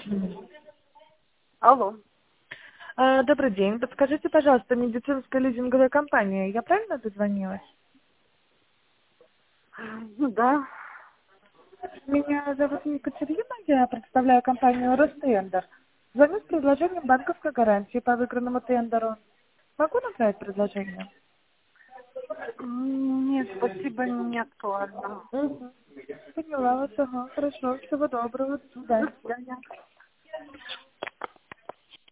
Алло. Добрый день. Подскажите, пожалуйста, медицинская лизинговая компания. Я правильно дозвонилась? Ну да. Меня зовут Екатерина, я представляю компанию Ростендер. Звоню с предложением банковской гарантии по выигранному тендеру. Могу направить предложение? Нет, спасибо, не актуально. Угу. Поняла вас, ага, хорошо. Всего доброго, до До свидания. свидания.